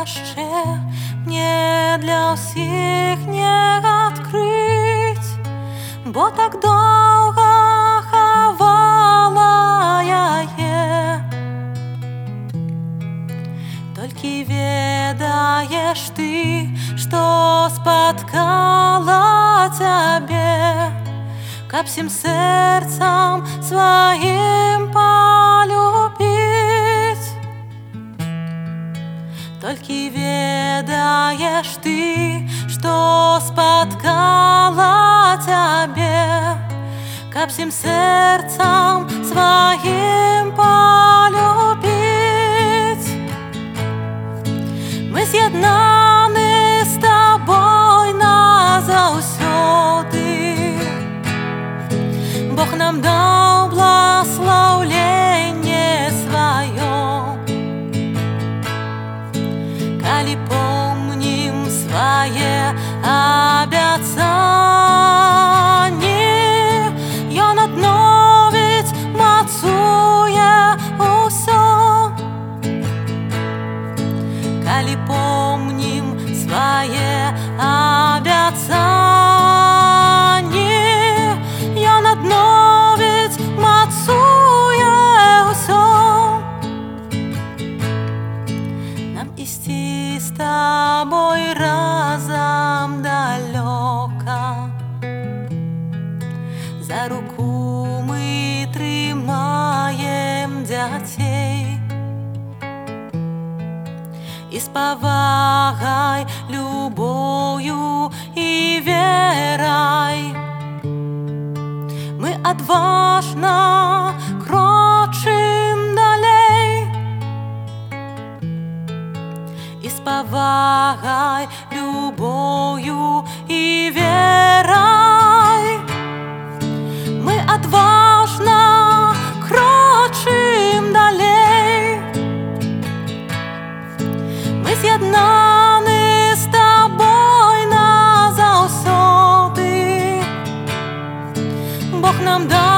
яшчэ мне для ўсіх не адкрыць, бо так доўга хавала яе. Толькі ведаеш ты, што спаткала цябе, каб всім сэрцам сваім полюбіць. Толькі ведаеш ты, што спаткала цябе, каб всім сэрцам сваім полюбіць. Мы з'яднаны з табой назаўсёды, Бог нам даў бласлаўленне сваё. Калі помнім свае абяцанні, Ён адновіць, мацуе ўсё. Калі помнім свае абяцанні, Ён адновіць, мацуе ўсё. Нам ісці з табой разам далёка, за руку мы трымаем дзяцей, і з павагай, любоўю і верай мы адважна крочым далей. І з павагай, любоўю і верай мы адважна крочым далей. Мы з'яднаны з табой назаўсёды, Бог нам даў